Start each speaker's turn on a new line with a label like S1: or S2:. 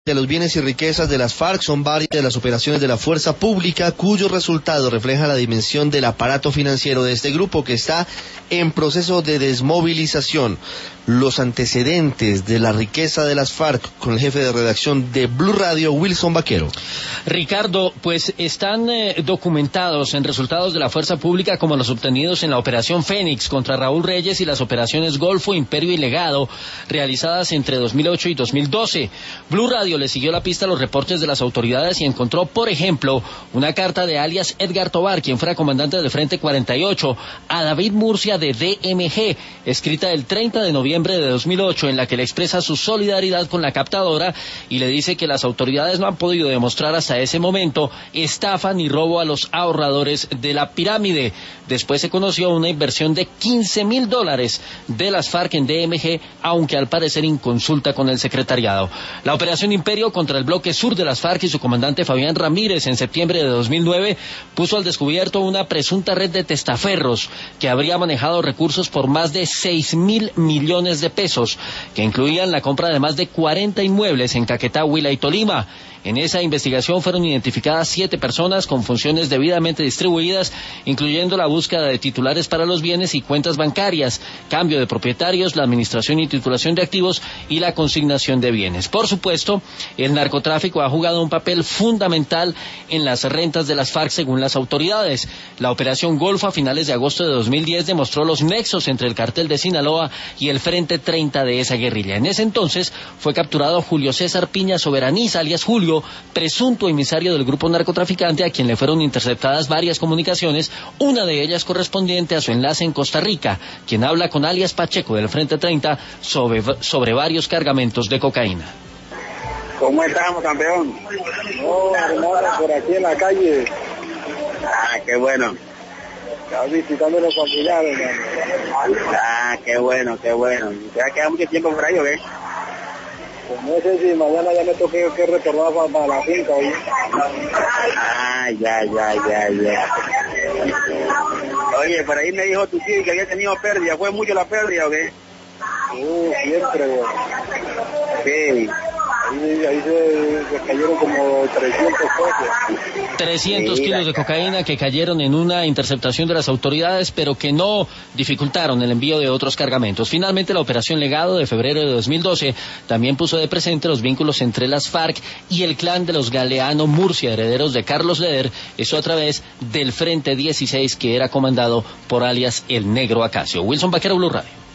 S1: de los bienes y riquezas de las FARC son varias de las operaciones de la fuerza pública cuyo resultado refleja la dimensión del aparato financiero de este grupo que está en proceso de desmovilización. Los antecedentes de la riqueza de las FARC con el jefe de redacción de Blue Radio, Wilson Vaquero.
S2: Ricardo, pues están documentados en resultados de la fuerza pública como los obtenidos en la operación Fénix contra Raúl Reyes y las operaciones Golfo, Imperio y Legado realizadas entre 2008 y 2012. Blue Radio le siguió la pista a los reportes de las autoridades y encontró, por ejemplo, una carta de alias Edgar Tobar, quien fuera comandante del Frente 48, a David Murcia de DMG, escrita el 30 de noviembre de 2008, en la que le expresa su solidaridad con la captadora y le dice que las autoridades no han podido demostrar hasta ese momento estafa ni robo a los ahorradores de la pirámide. Después se conoció una inversión de $15,000 de las FARC en DMG, aunque al parecer en consulta con el secretariado. La operación Imperio contra el bloque sur de las FARC y su comandante Fabián Ramírez en septiembre de 2009 puso al descubierto una presunta red de testaferros que habría manejado recursos por más de 6.000 millones de pesos, que incluían la compra de más de 40 inmuebles en Caquetá, Huila y Tolima. En esa investigación fueron identificadas 7 personas con funciones debidamente distribuidas, incluyendo la búsqueda de titulares para los bienes y cuentas bancarias, cambio de propietarios, la administración y titulación de activos y la consignación de bienes. Por supuesto, el narcotráfico ha jugado un papel fundamental en las rentas de las FARC según las autoridades. La operación Golfo a finales de agosto de 2010 demostró los nexos entre el cartel de Sinaloa y el Frente 30 de esa guerrilla. En ese entonces fue capturado Julio César Piña Soberaniza, alias Julio, presunto emisario del grupo narcotraficante, a quien le fueron interceptadas varias comunicaciones, una de ellas correspondiente a su enlace en Costa Rica, quien habla con alias Pacheco del Frente 30 sobre varios cargamentos de cocaína.
S3: ¿Cómo estamos, campeón? No, hermano, por aquí en la calle. Ah, qué bueno. Estás visitando los familiares, hermano. Ah, qué bueno, qué bueno. ¿Te va a quedar mucho tiempo por ahí o qué? Pues no sé si mañana ya me toque que retornar para la finca, ¿oye? Ah, ya. Oye, por ahí me dijo tu tío que había tenido pérdida. ¿Fue mucho la pérdida o qué? Siempre, güey. Sí. Ahí se cayeron como 300 cosas.
S2: 300 kilos de cocaína que cayeron en una interceptación de las autoridades, pero que no dificultaron el envío de otros cargamentos. Finalmente, la operación Legado de febrero de 2012 también puso de presente los vínculos entre las FARC y el clan de los Galeano Murcia, herederos de Carlos Leder, eso a través del Frente 16, que era comandado por alias El Negro Acacio. Wilson Vaquero, Blue Radio.